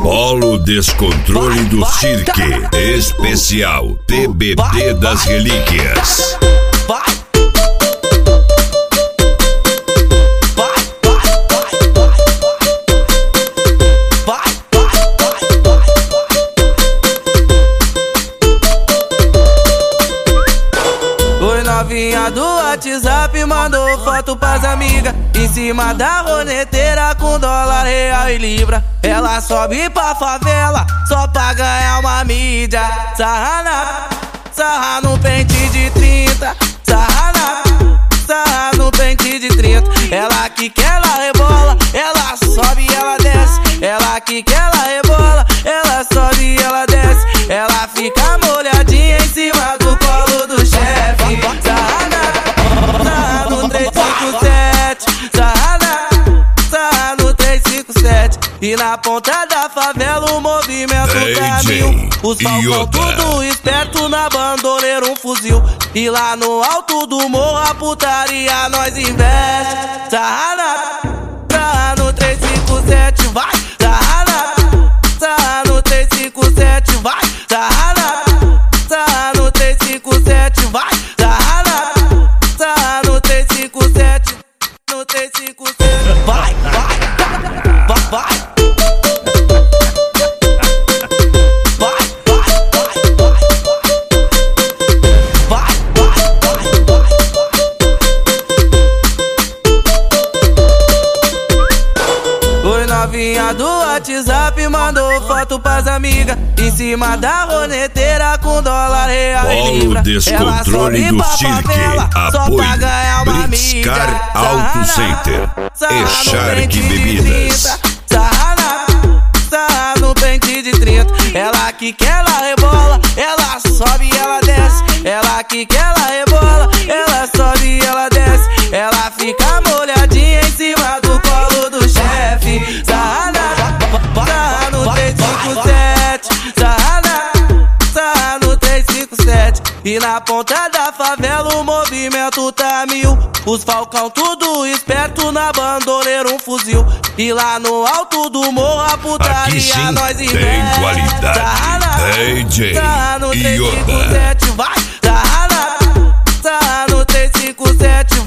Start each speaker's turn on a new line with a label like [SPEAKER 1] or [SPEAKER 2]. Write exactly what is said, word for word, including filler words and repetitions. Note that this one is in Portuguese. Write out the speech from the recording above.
[SPEAKER 1] Polo Descontrole do Cirque. Especial T B T das Relíquias.
[SPEAKER 2] Novinha do WhatsApp mandou foto pras amigas em cima da roneteira com dólar, real e libra. Ela sobe pra favela só pra ganhar uma mídia. Sarra na, sarra no pente de trinta. Sarra na, sarra no pente de trinta. Ela que quer, ela rebola, ela sobe e ela desce. Ela que quer, ela rebola, ela sobe e ela desce. Ela fica molhadinha em cima do colo do chefe. Sarra na, sarra no três cinco sete. Sarra na, sarra no três cinco sete. E na ponta da favela o movimento tá mil. Os falcão tudo esperto, na bandoleira um fuzil. E lá no alto do morro a putaria nós investe. Sarra na, sarra no três cinco sete, vai. Sarra na, sarra no três cinco sete, vai. Sarra na, sarra no três cinco sete, vai. Sarra na, sarra no três cinco sete, no três cinco sete, vai, vai, vai, vai. Novinha do WhatsApp mandou foto pras amigas em cima da roneteira com dólar, real e libra.
[SPEAKER 1] Polo Descontrole do Cirque. Apoio Britscar Auto Center e Shark Bebidas.
[SPEAKER 2] Sarra na, sarra no pente de trinta. Ela que quer, ela rebola, ela sobe e ela desce. Ela que quer, ela rebola, ela sobe e ela desce. Ela fica molhadinha em cima do colo do chefe. Sarra na, sarra no três cinco sete. Sarra na, sarra no três cinco sete. E na ponta da favela o movimento tá mil. Os falcão tudo esperto, na bandoleira um fuzil. E lá no alto do morro a putaria
[SPEAKER 1] aqui sim
[SPEAKER 2] nós investe.
[SPEAKER 1] Tem qualidade.
[SPEAKER 2] Sarra na,
[SPEAKER 1] D J
[SPEAKER 2] sarra no três cinco
[SPEAKER 1] Yoda.
[SPEAKER 2] sete, vai. Sarra na, sarra no três cinco sete.